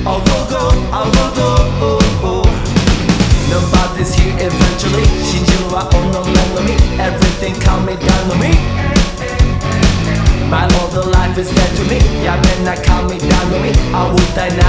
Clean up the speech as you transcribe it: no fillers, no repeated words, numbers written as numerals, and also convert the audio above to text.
I will go, I will go. Nobody's here eventually. 真珠は on the land of me. Everything coming down to me. My older life is dead to me. やめな coming down to me. I will die